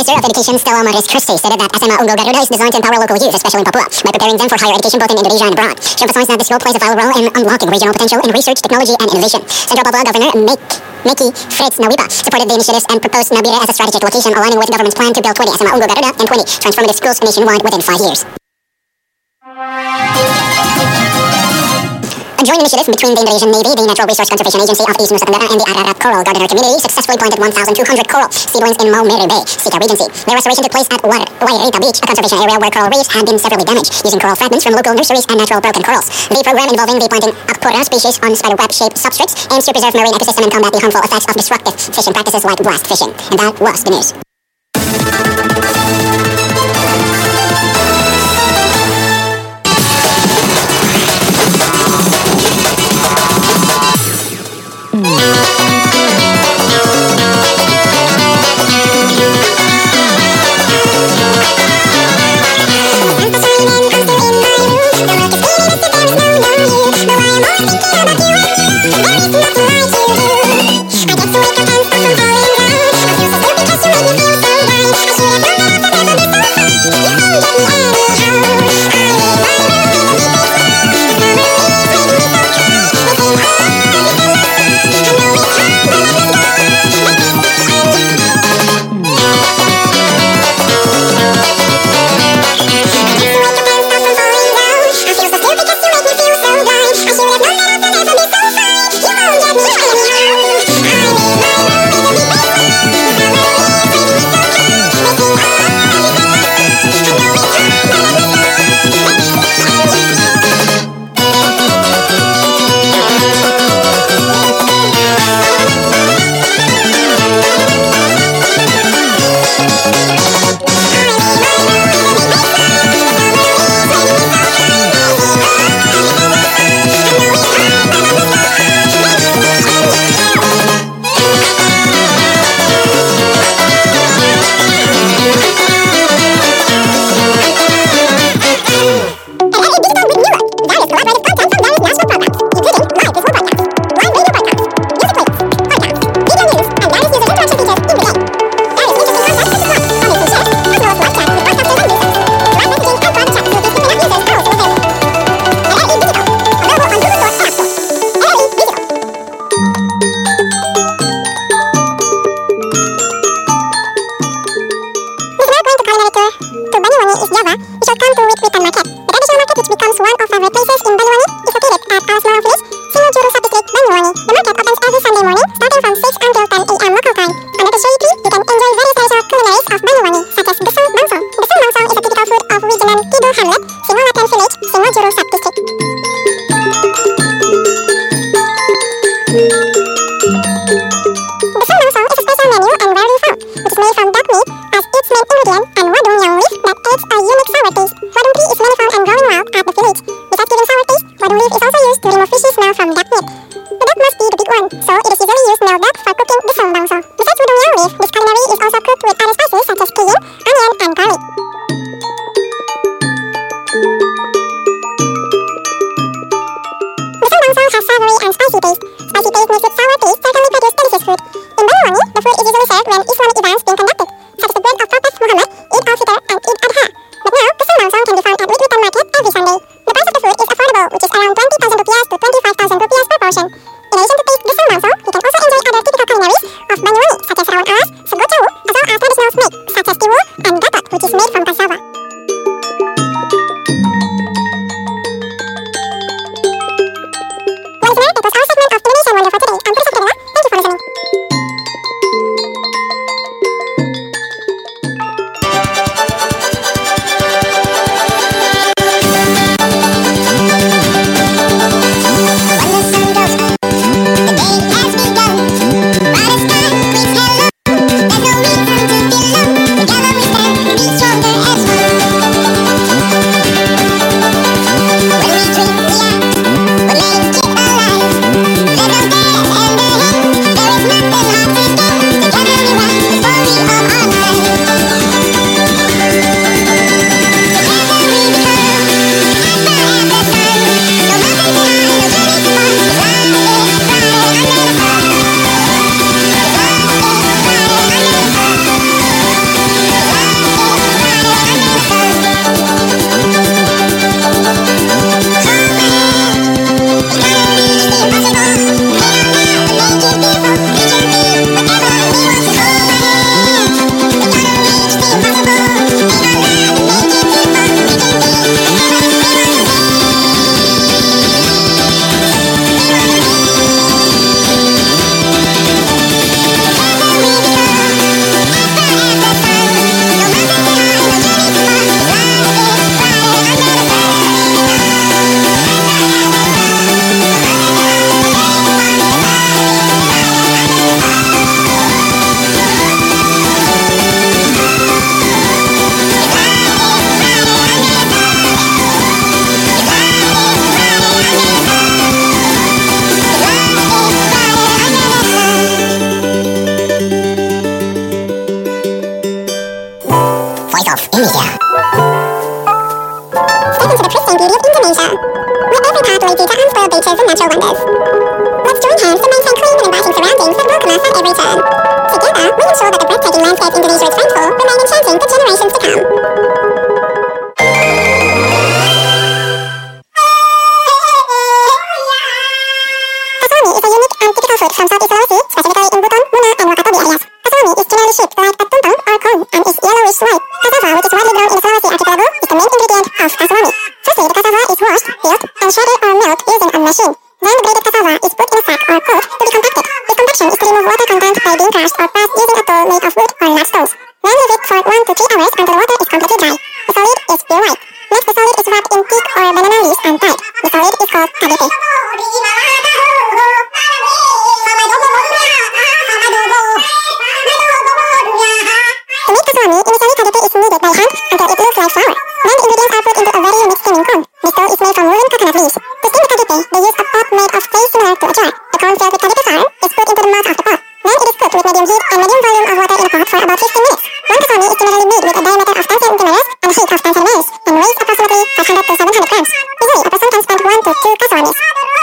Minister of Education Stella Maris Christie stated that SMA Unggul Garuda is designed to empower local youth, especially in Papua, by preparing them for higher education both in Indonesia and abroad. She emphasized that the school plays a vital role in unlocking regional potential in research, technology, and innovation. Central Papua Governor Meki Fritz Nawipa supported the initiatives and proposed Nabire as a strategic location, aligning with the government's plan to build 20 SMA Unggul Garuda and 20 transformative schools nationwide within 5 years. A joint initiative between the Indonesian Navy, the Natural Resource Conservation Agency of East Nusa Tenggara, and the Ararat Coral Gardener Community successfully planted 1,200 coral seedlings in Maumere Bay, Sika Regency. Their restoration took place at Wairita Beach, a conservation area where coral reefs had been severely damaged, using coral fragments from local nurseries and natural broken corals. The program, involving the planting Acpura species on spiderweb-shaped substrates, aims to preserve marine ecosystem and combat the harmful effects of destructive fishing practices like blast fishing. And that was the news. Asia, where every path leads you to unspoiled beaches and natural wonders. Let's join hands to maintain clean and inviting surroundings that welcome us at every turn. Together, we ensure that the breathtaking landscape Indonesia is famed for remain enchanting for generations to come. Pasalmi is a unique and typical food from Southeast Sulawesi, specifically in Buton, Muna, and Wakatobi areas. Pasalmi is generally shaped like a tumpeng or cone and is yellowish white. Cassava, which is widely grown in the Sulawesi archipelago, is the main ingredient of pasalmi. Firstly, the cassava is washed, peeled, and shredded or milled using a machine. Then the grated cassava is put in a sack or coat to be compacted. This compaction is to remove water content by being crushed or pressed using a tool made of wood or nut stones. Then leave it for 1 to 3 hours until the water is completely dry. The solid is pure white. Next, the solid is wrapped in teak or banana leaves and tied. The solid is called kadete. To make pasalmi, initially kadete is kneaded by hand until it looks like flour. Then the ingredients are put into a very unique steaming cone. This dough is made from woolen coconut leaves. To steam the kadete, they use a pot made of clay similar to a jar. The cone filled with kadete flour is put into the mouth of the pot. Then it is cooked with medium heat and medium volume of water in a pot for about 15 minutes. One pasalmi is generally made with a diameter of 10 centimeters and a height of 10 centimeters and weighs approximately 500 to 700 grams. Usually, a person can spend 1 to 2 pasalmis.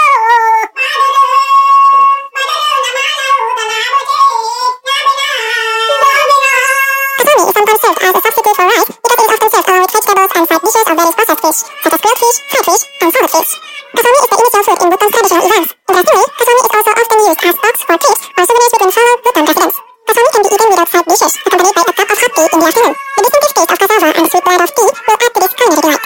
Pasalmi is sometimes served as a substitute for rice because it is often served along with vegetables and side dishes of various processed fish, such as grilled fish, fried fish, and salted fish. Pasalmi is the initial food in Buton's traditional events. Interestingly, pasalmi is also often used as stocks for trips or souvenirs between fellow Buton residents. Pasalmi can be eaten without side dishes, accompanied by a cup of hot tea in the afternoon. The distinctive taste of cassava and the sweet blend of tea will add to this culinary delight.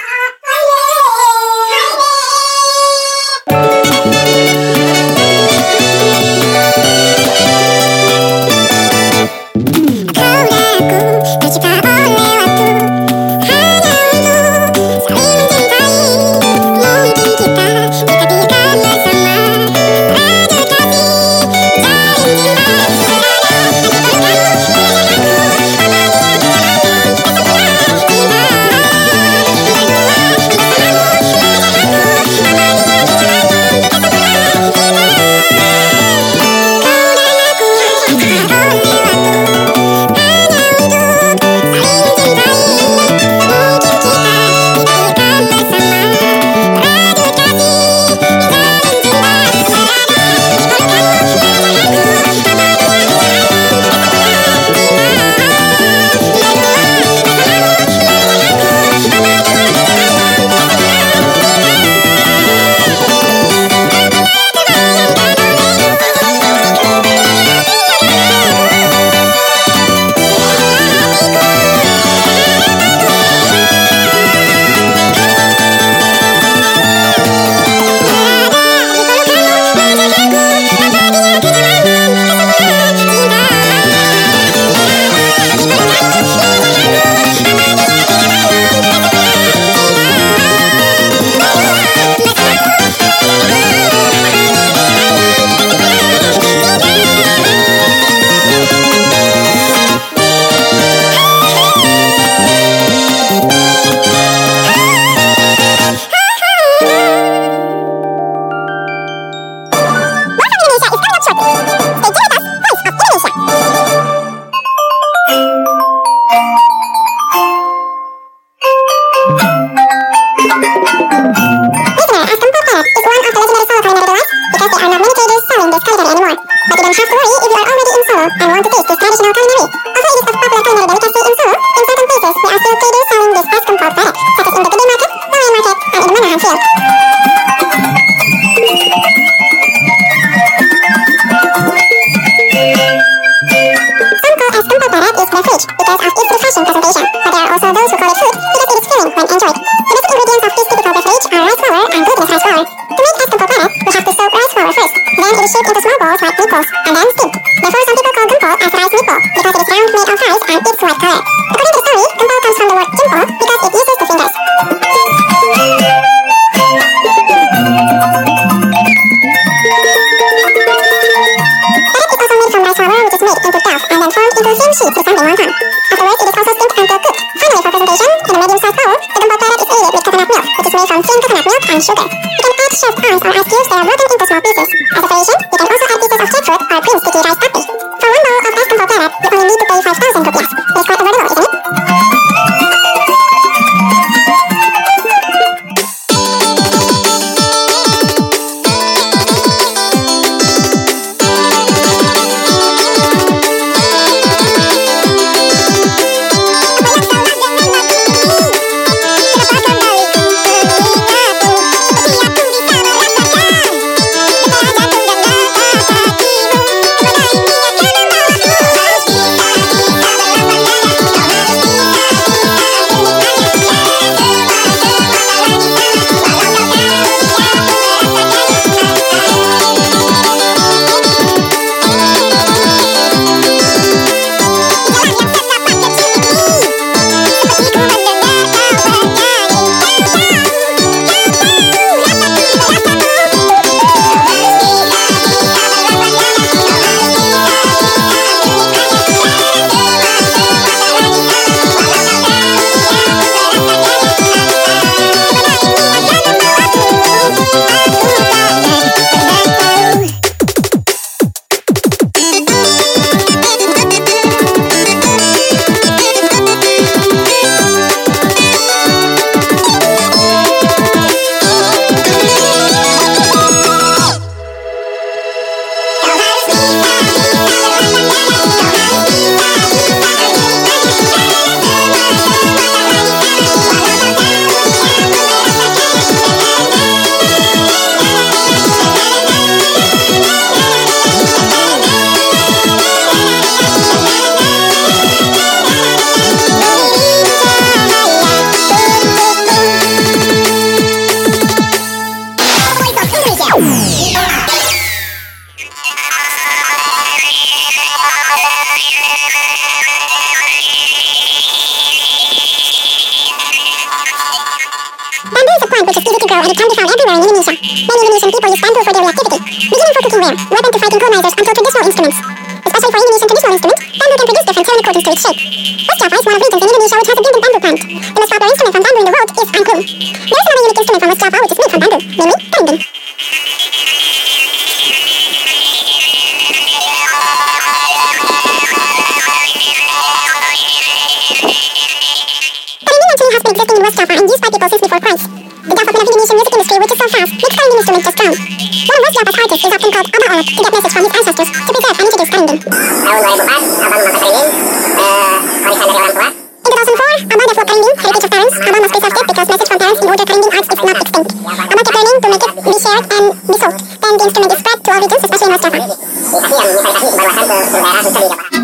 which is easy to grow and it can be found everywhere in Indonesia. Many Indonesian people use bamboo for daily activity, beginning for cooking ware, weapon to fighting colonizers until traditional instruments. Especially for Indonesian traditional instruments, bamboo can produce different tone in accordance to its shape. West Java is one of regions in Indonesia which has abundant bamboo plant. The most popular instrument from bamboo in the world is angklung. There is another unique instrument from West Java which is made from bamboo, namely karinding. Existing in West Java and used by people since before Christ. The development of Indonesian music industry, which is so fast, makes karinding instrument just drown. One of West Java's artists is often called Abah Olok to get message from his ancestors to preserve and introduce karinding. Tahun 2004, Abah memakai karinding, warisan dari orang tua. In 2004, Abah developed karinding, heritage of parents. Abah must preserve it because message from parents in order karinding arts is not extinct. Abah kept learning to make it be shared and be sold. Then the instrument is spread to all regions, especially in West Java. Tapi yang bisa dikasih kebaruasan ke daerah khususnya di Jawa.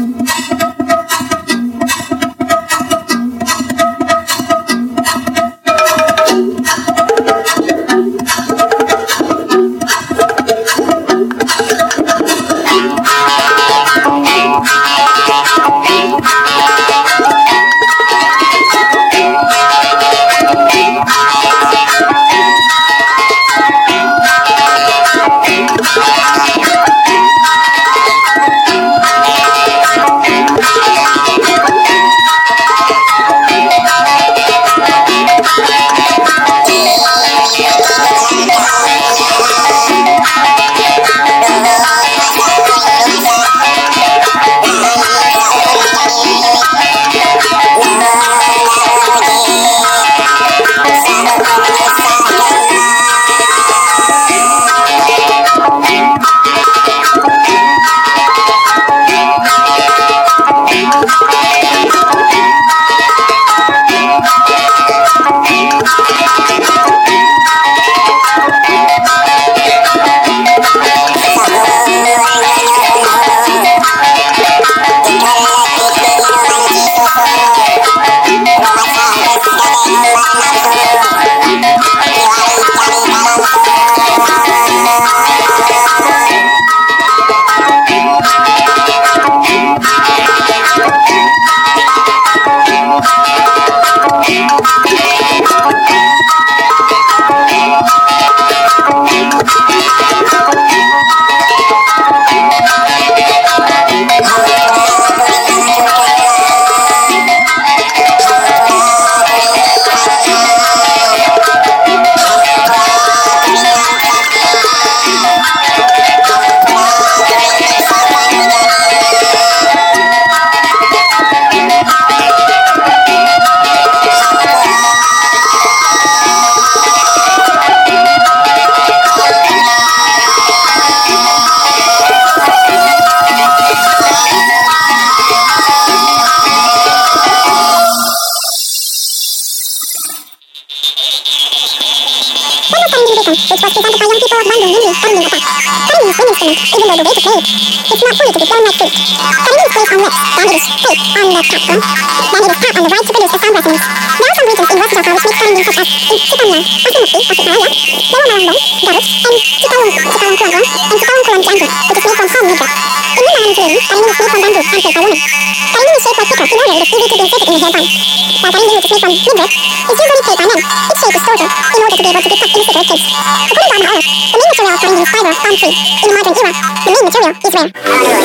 Which was presented by young people of Bandung, namely karinding attack. Karinding is an instrument, even though the way to play it, it's not fully to be blown like flute. Karinding is placed on lips, then it is played on the capstone, then it is tapped on the right to produce a sound resonance. There are some regions in West Java which make karinding such as in Cipanlang, Asimukti, Tasikmalaya, Lower Malangbong, Garut, and Cikalongkuangkuang, and Cikalongkuang Cianjur, which is made from palm wood. In Minang and karinding is made from bamboo and played by women. Karinding is shaped like pickle, in order it is easy to be inserted in the hairpan. While karinding, which is made from midrib, is usually played by men. Its shape is shorter, in order to be able to detect illicit rape kids. According to Abah Olok, the main material of karinding is fiber, palm tree. In the modern era, the main material is ware.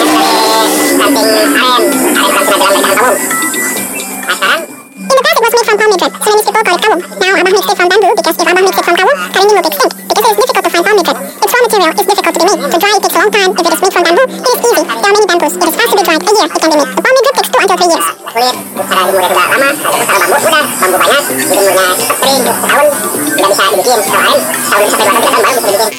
In the past it was made from palm midrib, so many people call it kawung. Now Abah makes it from bamboo because if Abah makes it from kawung, karinding will be extinct because it is difficult to find palm midrib. Its raw material is difficult to be made. To dry it takes a long time. If it is made from bamboo, it is easy. There are many bamboos. It is fast to be dried. A year it can be made. The palm midrib takes 2 until 3 years. Kulit, cara jemurnya juga lama, ada bambu mudah, bambu banyak, dijemurnya cepat kering, setahun, tidak bisa dibikin, setahun sampai 2 tahun baru bisa dibikin.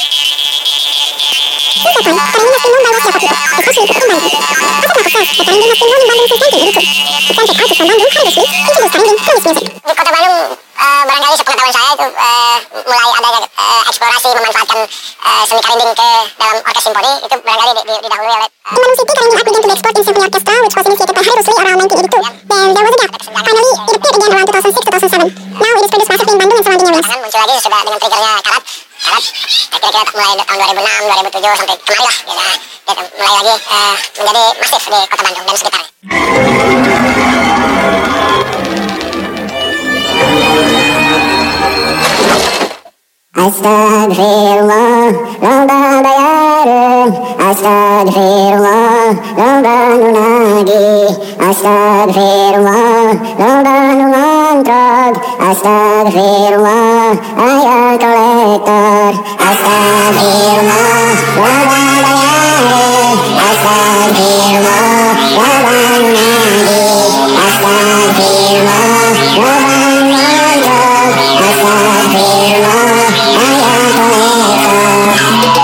Since that time, karinding has been known by West Java people, especially people in Bandung. As a matter of fact, the karinding has been known in Bandung since 1982. Talented artists from Bandung, Harvest Week, introduced karinding to this music. Di kota Bandung, barangkali sepengetahuan saya itu mulai adanya eksplorasi memanfaatkan seni karinding ke dalam orkes simfoni itu barangkali didahului oleh In Bandung City, karinding art began to be explored in symphony orchestra, which was initiated by Hari Rusli around 1982. Then there was a gap. Finally, it appeared again around 2006-2007. Now it is produced massively in Bandung and surrounding areas. muncul lagi sudah dengan triggernya karat kira-kira mulai tahun 2006, 2007 sampai kemari lah mulai lagi menjadi masif di kota Bandung dan sekitarnya. Astagfirullah, Rabbana yarın. Astagfirullah, Rabbanu lagi. Astagfirullah, Rabbanu mantrag. Astagfirullah, ayat kolektor. Astagfirullah, Rabbana yarın. Astagfirullah, Rabbanu lagi. Astagfirullah, Rabbanu mantrag. Astagfirullah, ayat kolektor.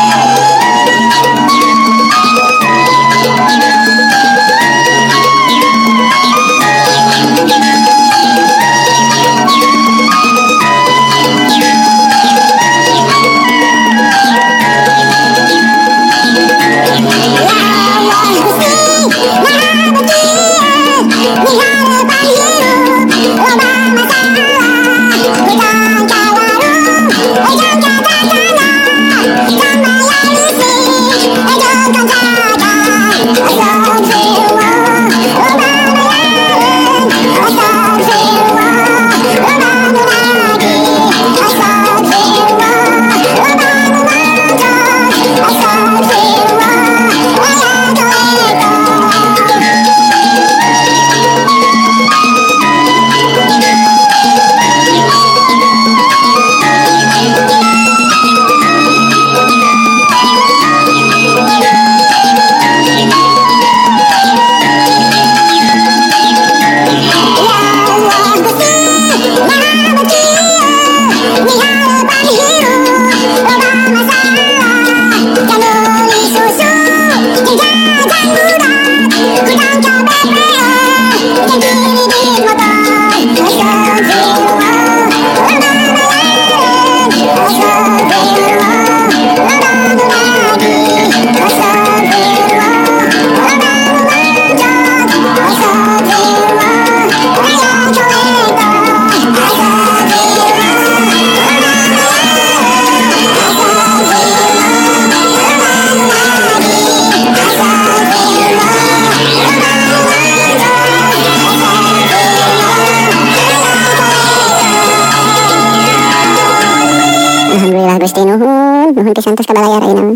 Alhamdulillah Gusti nuhun pisan tos kabalayar ayeuna.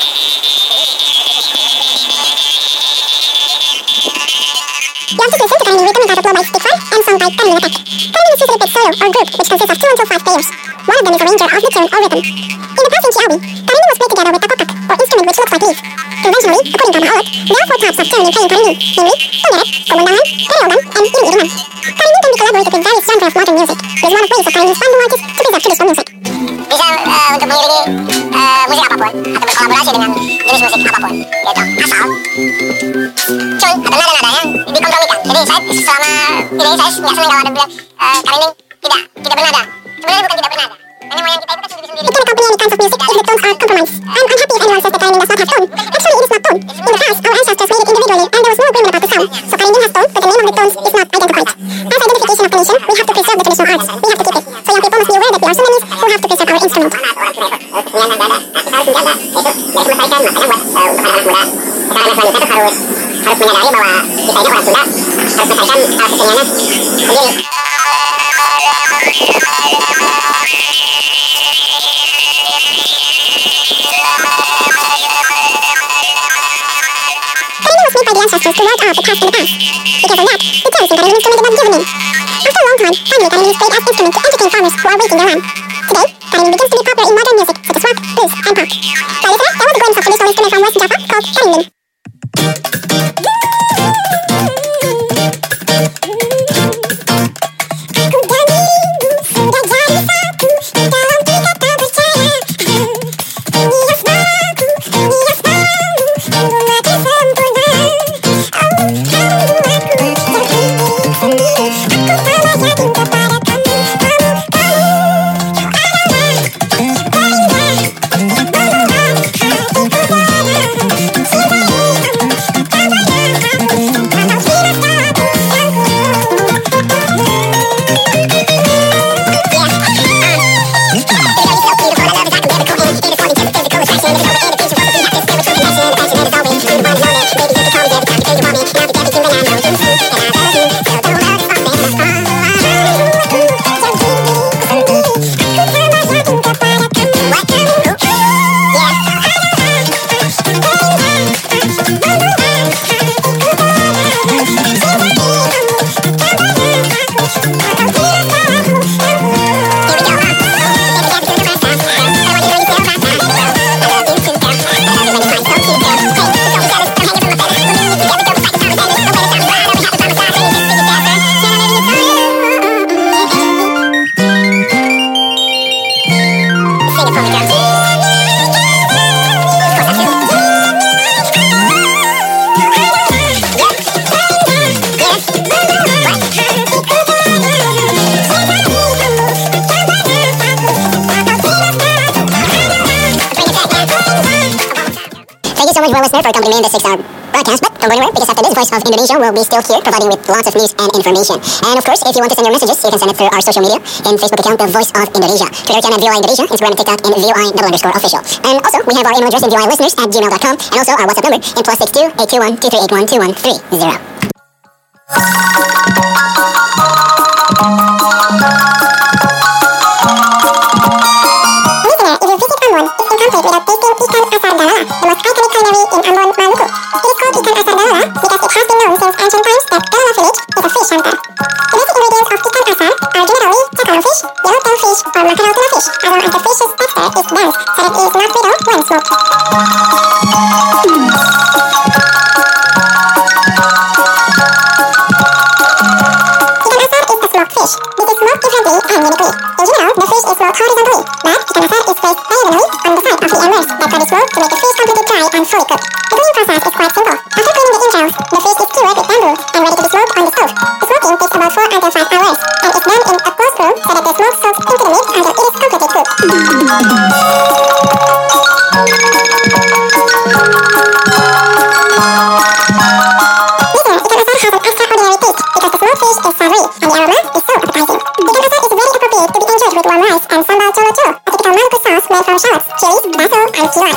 You have to listen to Karimi written and titled by Stick Fun and sung by Karimi Attack. Karimi is usually played solo or group, which consists of 2 until 5 players. One of them is arranger of the tune or rhythm. In the past in Chiabi, Karimi was played together with takopak, or instrument which looks like leaves. Conventionally, according to Maholot, there are 4 types of tune in playing Karimi, namely Tongeret, Komundangan, Kareogan, and Iring-Iringan. Karimi can be collaborated with various genres of modern music. It is one of ways of Karimi's fandom artists to preserve traditional music. Bisa untuk mengiringi musik apapun atau berkolaborasi dengan jenis musik apapun, yaitu asal tune atau nada-nada yang dikompromikan. Jadi saya selama ini saya nggak senang kalau ada bilang Karimi tidak bernada. Sebenarnya bukan tidak bernada. Hanya moyang kita itu kan sendiri-sendiri. It can accompany any kinds of music if the tones are compromised. I'm unhappy if anyone says that Karimi does not have tone. Actually, it is not tone. In the past, our ancestors made it individually, and there was no agreement about the sound. So Karimi has tone, but the name of the tones is not identified. As identification of the nation, we have to preserve the traditional arts. We have to keep it. So young people must be aware that we are Sudanese who have to preserve our instrument. Harus menyadari bahwa kita ini orang Sunda, harus melestarikan keseniannya sendiri. Karimi was made by the ancestors to ward off the past in the past. Because of that, the terms in Karimi instrument did not give a name. After a long time, finally Karimi is played as instrument to entertain farmers who are waiting their land. Today, Karimi begins to be popular in modern music such as rock, blues, and pop. So listener, that was a glimpse of traditional instrument from West Java called Karimlin. you, well, listener, for accompanying me in this 6-hour broadcast. But don't go anywhere, because after this, Voice of Indonesia will be still here, providing with lots of news and information. And of course, if you want to send your messages, you can send it through our social media in Facebook account, The Voice of Indonesia, Twitter account at VOI Indonesia, Instagram and TikTok in VOI_official. And also, we have our email address in VOIlisteners@gmail.com, and also our WhatsApp number in +62 821 2381 2130. Without tasting ikan asar dalala, the most iconic culinary in Ambon, Maluku. It is called ikan asar dalala because it has been known since ancient times that Dalala village is a fish hunter. The basic ingredients of ikan asar are generally cakalo fish, yellowtail fish, or mackerel tuna fish, as long as the fish's texture is dense so that it is not brittle when smoked. Ikan asar is a smoked fish. This is smoked differently and uniquely. In general, the fish is smoked horizontally, but ikan asar is placed diagonally on the side of the antlers that can be smoked to make the fish completely dry and fully cooked. The cleaning process is quite simple. After cleaning the entrails, the fish is skewered with bamboo and ready to be smoked on the stove. The smoking takes about 4 until 5 hours, and is done in a closed room so that the smoke soaks into the meat until it is completely cooked. Ikan asar has an extraordinary taste because the smoked fish is savory and the aroma is so appetizing. Ikan asar is very appropriate to be enjoyed with warm rice and sambal colo-colo, a typical Maluku sauce made from shallots, chilies, basil, and kilawin.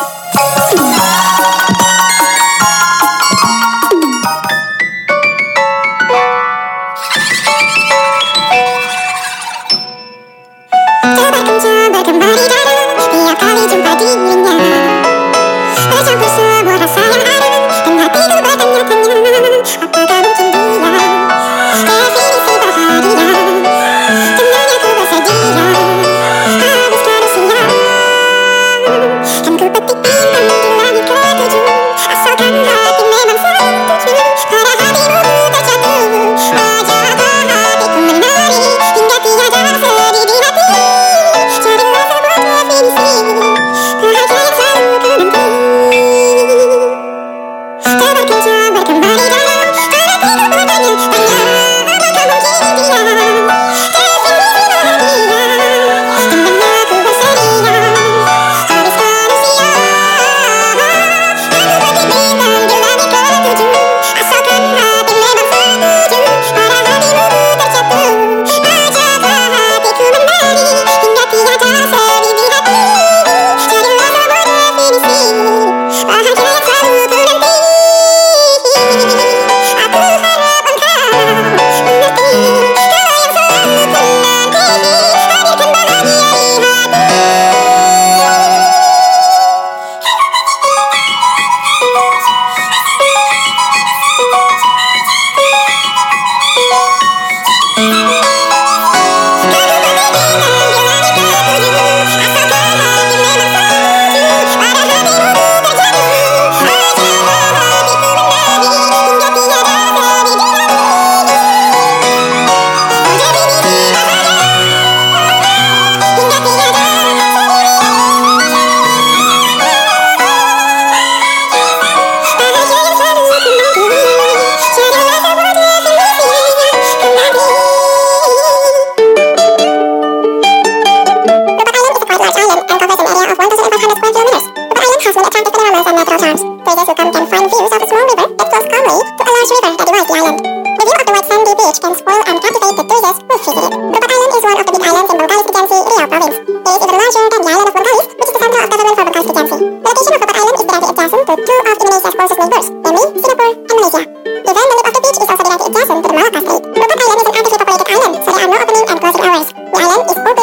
Coba kembali datang tiap kali jumpa dirinya. Bercampur semua rasa yang ada dan hatiku bertanya-tanya, apakah mungkin dia definisi bahagia? Tenangnya ku bersedia, habiskan usia. Kan ku petik bintang di langit ketujuh, asalkan hati memang setuju. Pada hatimu terjatuh, ajalah hatiku menari hingga tiada sedih di hati. Carilah sebuah definisi bahagia yang selalu ku nanti. Coba kembali dalam hatiku bertanya-tanya, apakah mungkin dia definisi bahagia? Tenangnya ku bersedia, habiskan usia. Aku petik bintang di langit ketujuh, asalkan hati memang setuju. Pada hatimu terjatuh, ajaklah hatiku menari hingga tiada sedih di hati. Carilah sebuah definisi bahagia yang selalu ku nanti. Aku harap engkau mengerti kalau yang selalu ku nanti hadirkan bahagia di hati. Places who come can find views of a small river that flows calmly to a large river that divides the island. The view of the white sandy beach can spoil and captivate the tourists who visit it. Bropat Island is one of the big islands in Bengkalis Regency, Riau Province. It is even larger than the island of Bengkalis, which is the center of government for Bengkalis Regency. The location of Bropat Island is directly adjacent to two of